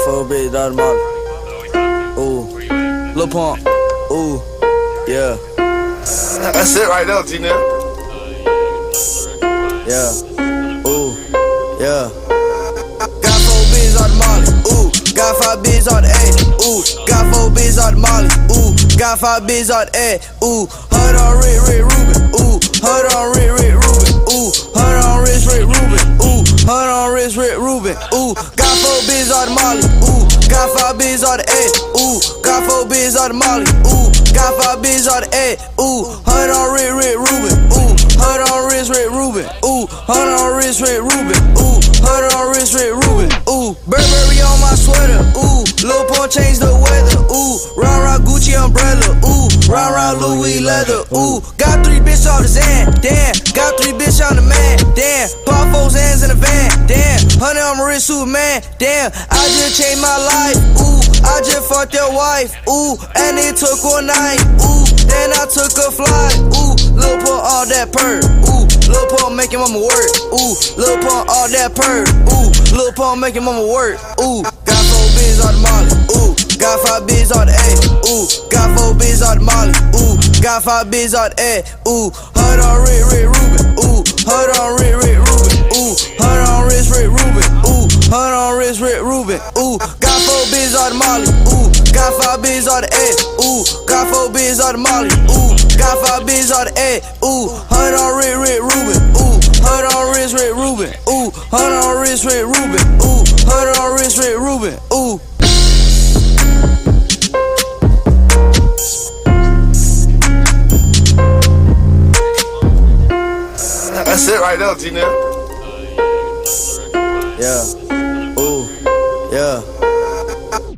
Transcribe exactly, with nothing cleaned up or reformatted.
four bitch, daughter Molly. Ooh, Lil Pump. Ooh, yeah. That's it right there, G-Nip. Yeah. Ooh, yeah. Got four bitches out of Molly. Ooh, got five bitches out of A. Ooh, got four bitches out of Molly. Ooh, got five bitches out of A. Ooh, hunt on Rick, Rick Rubin. Ooh, hunt on Rick, Rick Rubin. Ooh, hunt on Rich, Rick Rubin. Ooh, hunt on Rich, Rick Rubin. Ooh, got four bitches out of Molly. Ooh, got five bitches out of A. Ooh, got four bitches out of Molly. Ooh, got five bitches out of A. Ooh, hunt on Rick, Rick Rubin. Ooh, hunt on Rich, Rick Rubin. Ooh, hunt on Rich, Rick Rubin. Ooh, hunt on Rich, Rick Rubin. Ooh, Burberry on my sweater. Ooh, Lil Pump change the weather. Ooh, round round Gucci umbrella. Ooh, round round Louis leather. Ooh, got three bitches off the Zan. Damn, got three bitches on the man. Damn, pop four hands in the van. Damn, honey, I'm a rich Superman. Damn, I just changed my life. Ooh, I just fucked your wife. Ooh, and it took one night. Ooh, then I took a flight. Ooh, Lil Pump all that purr. Ooh, Lil Pump making mama work. Ooh, Lil Pump all that purr. Ooh, Lil Pump making mama work. Ooh, got four bitches out of Molly. Ooh, got five bitches out of A. Ooh, got four bitches out of Molly. Ooh, got five bitches out of A. Ooh, hunt on Rick, Rick Rubin. Ooh, hunt on Rick, Rick Rubin. Ooh, hunt on Rich, Rick Rubin. Ooh, hunt on Rich, Rick Rubin. Ooh, got four bitches out of Molly. Ooh, got five bitches out of A. Ooh, got four bitches out of Molly. Ooh, got five bitches out of A. Ooh, hunt on Rick, Rick Rubin. Ooh, hunt on Rich, Rick Rubin. Ooh, hunt on Rich, Rick Rubin. Ooh, hunt on Rich, Rick Rubin. Ooh. That's it right there, G-Nip.